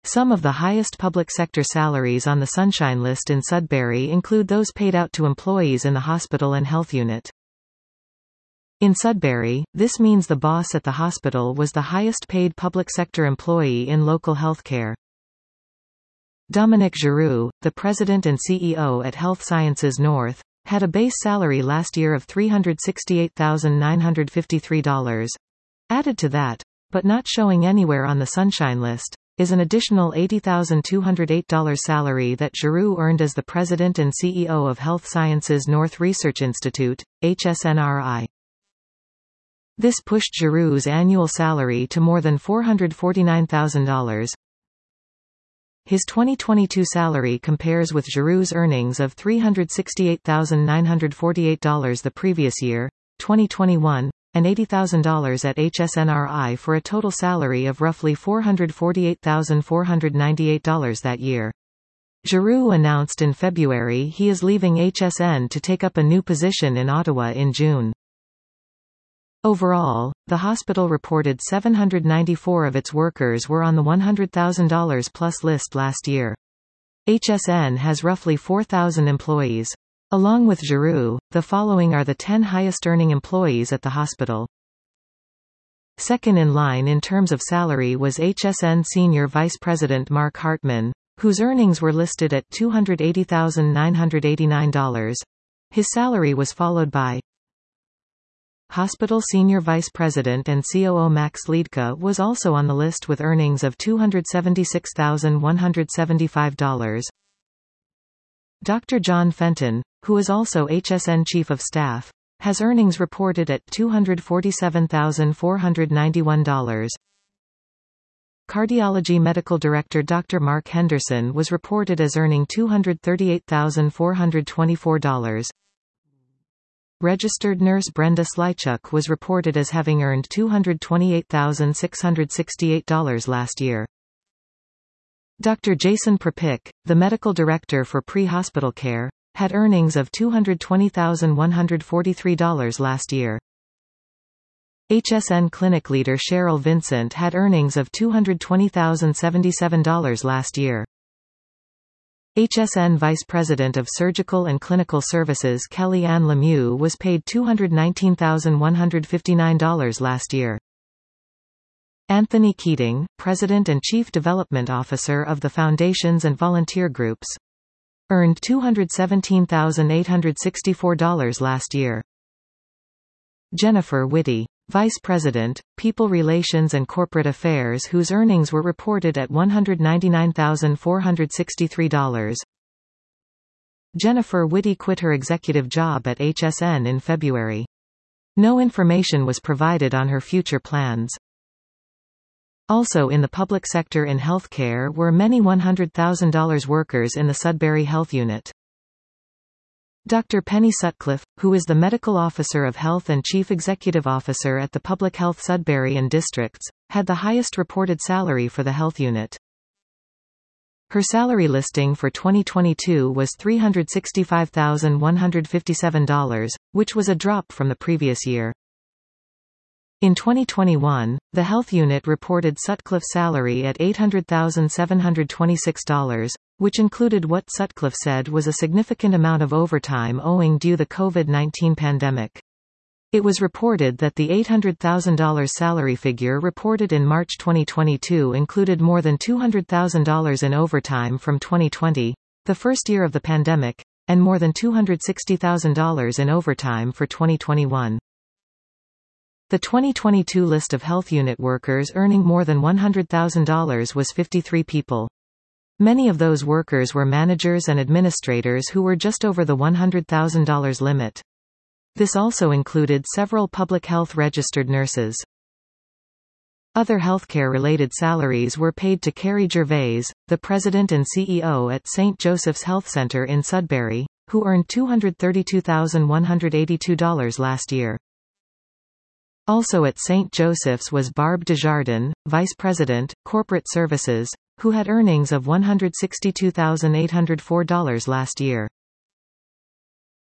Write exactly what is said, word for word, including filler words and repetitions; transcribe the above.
Some of the highest public sector salaries on the Sunshine List in Sudbury include those paid out to employees in the hospital and health unit. In Sudbury, this means the boss at the hospital was the highest paid public sector employee in local healthcare. Dominic Giroux, the president and C E O at Health Sciences North, had a base salary last year of three hundred sixty-eight thousand nine hundred fifty-three dollars. Added to that, but not showing anywhere on the Sunshine List, is an additional eighty thousand two hundred eight dollars salary that Giroux earned as the president and C E O of Health Sciences North Research Institute, H S N R I. This pushed Giroux's annual salary to more than four hundred forty-nine thousand dollars. His twenty twenty-two salary compares with Giroux's earnings of three hundred sixty-eight thousand nine hundred forty-eight dollars the previous year, twenty twenty-one, and eighty thousand dollars at H S N R I for a total salary of roughly four hundred forty-eight thousand four hundred ninety-eight dollars that year. Giroux announced in February he is leaving H S N to take up a new position in Ottawa in June. Overall, the hospital reported seven hundred ninety-four of its workers were on the one hundred thousand dollars plus list last year. H S N has roughly four thousand employees. Along with Giroux, the following are the ten highest-earning employees at the hospital. Second in line in terms of salary was H S N Senior Vice President Mark Hartman, whose earnings were listed at two hundred eighty thousand nine hundred eighty-nine dollars. His salary was followed by Hospital Senior Vice President and C O O Max Liedtke was also on the list with earnings of two hundred seventy-six thousand one hundred seventy-five dollars. Doctor John Fenton, who is also H S N Chief of Staff, has earnings reported at two hundred forty-seven thousand four hundred ninety-one dollars. Cardiology Medical Director Doctor Mark Henderson was reported as earning two hundred thirty-eight thousand four hundred twenty-four dollars. Registered nurse Brenda Slychuk was reported as having earned two hundred twenty-eight thousand six hundred sixty-eight dollars last year. Doctor Jason Prepik, the medical director for pre-hospital care, had earnings of two hundred twenty thousand one hundred forty-three dollars last year. H S N clinic leader Cheryl Vincent had earnings of two hundred twenty thousand seventy-seven dollars last year. H S N Vice President of Surgical and Clinical Services Kelly Ann Lemieux was paid two hundred nineteen thousand one hundred fifty-nine dollars last year. Anthony Keating, President and Chief Development Officer of the Foundations and Volunteer Groups, earned two hundred seventeen thousand eight hundred sixty-four dollars last year. Jennifer Whitty, Vice President, People Relations and Corporate Affairs, whose earnings were reported at one hundred ninety-nine thousand four hundred sixty-three dollars. Jennifer Whitty quit her executive job at H S N in February. No information was provided on her future plans. Also in the public sector in healthcare were many one hundred thousand dollars workers in the Sudbury Health Unit. Doctor Penny Sutcliffe, who is the Medical Officer of Health and Chief Executive Officer at the Public Health Sudbury and Districts, had the highest reported salary for the health unit. Her salary listing for twenty twenty-two was three hundred sixty-five thousand one hundred fifty-seven dollars, which was a drop from the previous year. In twenty twenty-one, the health unit reported Sutcliffe's salary at eight hundred thousand seven hundred twenty-six dollars, which included what Sutcliffe said was a significant amount of overtime owing due the COVID nineteen pandemic. It was reported that the eight hundred thousand dollars salary figure reported in March twenty twenty-two included more than two hundred thousand dollars in overtime from twenty twenty, the first year of the pandemic, and more than two hundred sixty thousand dollars in overtime for twenty twenty-one. The twenty twenty-two list of health unit workers earning more than one hundred thousand dollars was fifty-three people. Many of those workers were managers and administrators who were just over the one hundred thousand dollars limit. This also included several public health registered nurses. Other healthcare-related salaries were paid to Carrie Gervais, the president and C E O at Saint Joseph's Health Center in Sudbury, who earned two hundred thirty-two thousand one hundred eighty-two dollars last year. Also at Saint Joseph's was Barb Desjardins, Vice President, Corporate Services, who had earnings of one hundred sixty-two thousand eight hundred four dollars last year.